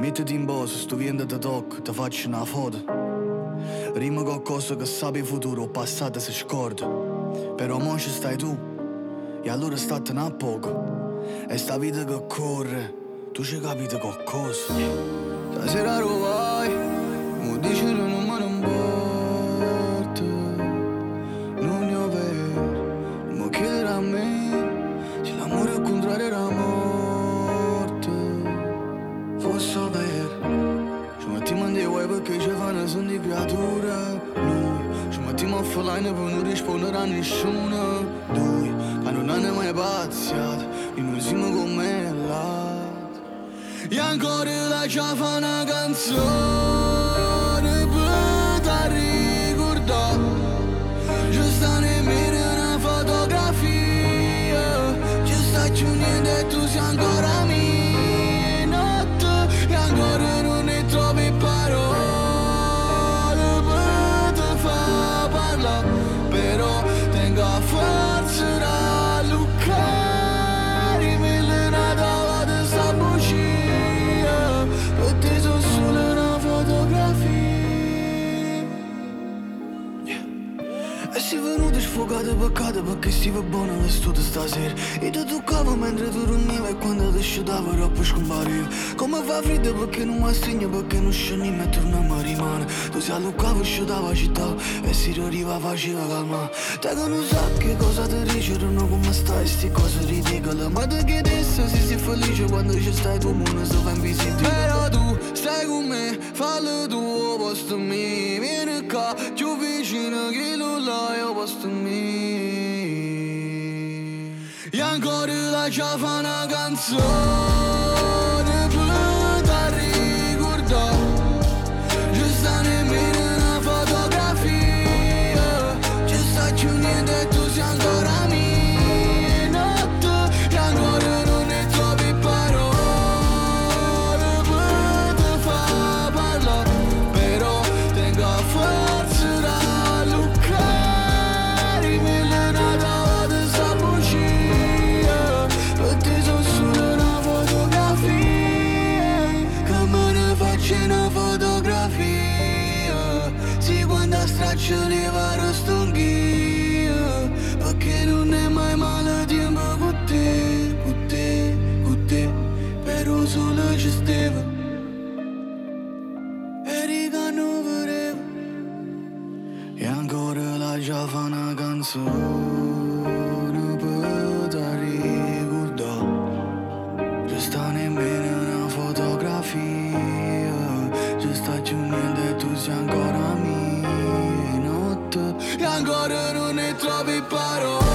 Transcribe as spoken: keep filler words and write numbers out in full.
Mettiti in posto, sto vento ti tocca, ti faccio una foto. Rima qualcosa che sape il futuro, il passato si scorda. Però mo ci stai tu, e allora statene a poco. E sta vita che corre, tu ci capite qualcosa. Stasera lo vai, mo dici che non me ne importa. Non ne ho vero, mo chiedere a me se l'amore è il contrario della morte. Fosse vero, ci mettiamo in dei guai perché ci fanno sono di creature. Noi ci mettiamo a fare per non rispondere a nessuno. Due, che non hanno mai pazziato, e noi siamo come là. E ancora la ci fa una canzone per ti ricordare. Ci sta nemmeno una fotografia, ci sta più niente e tu sei ancora mia notte. E ancora non ne trovi parole per te fa parlare. Però tengo a forza da luccare mille Natale di sta bugia. Per te sono solo una fotografia. Yeah. E sei venuto sfogato peccato perché stiva buono vestito stasera. E ti toccavo mentre tu dormivi e quando ti sciutavo troppo scomparivo. Come fa freddo perché non mi assegno, perché non scendiamo e torniamo a rimane. Tu si alluccava e sciutava la città e si arriva faceva calma. Te che non sa che cosa ti dicono, come stai, sti cose ridicole. Ma te che adesso si sei felice quando ci stai tu, non si fa invisibile. Però tu stai con me, fallo tu, o posto mio. Vieni qua, più vicino che lo là, o posto mio. E ancora la ci fa una canzone per ti ricordare. Ci sta nemmeno una fotografia, ci sta più niente e tu sei ancora mia notte. E ancora non ne trovi parole per te fa parlare. Però tengo a forza da luccare mille Natale di sta bugia. Per te sono solo una fotografia, che me ne faccio una fotografia. Sì, quando straccio le varo stonghia, perché non è mai male tempo con te, con te, con te. Però solo ci stava e riga non vedevo. E ancora la già fa una canzone per ti ricordare. Ci sta nemmeno una fotografia, ci sta più niente e tu sei ancora mia notte. E ancora non ne trovi parole